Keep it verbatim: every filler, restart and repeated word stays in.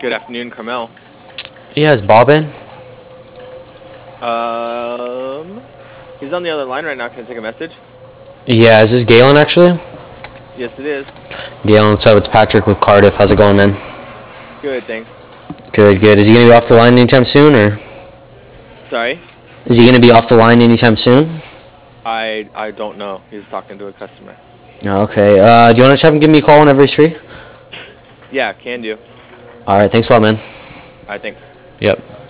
Good afternoon, Carmel. Yeah, is Bob in? Um, he's on the other line right now. Can I take a message? Yeah, is this Galen actually? Yes, it is. Galen, what's up? It's Patrick with Cardiff. How's it going, man? Good, thanks. Good, good. Is he gonna be off the line anytime soon, or Sorry? is he gonna be off the line anytime soon? I I don't know. He's talking to a customer. No, okay. Uh, do you want to have him give me a call whenever he's free? Yeah, can do. All right. Thanks a lot, man. All right, thanks. Yep.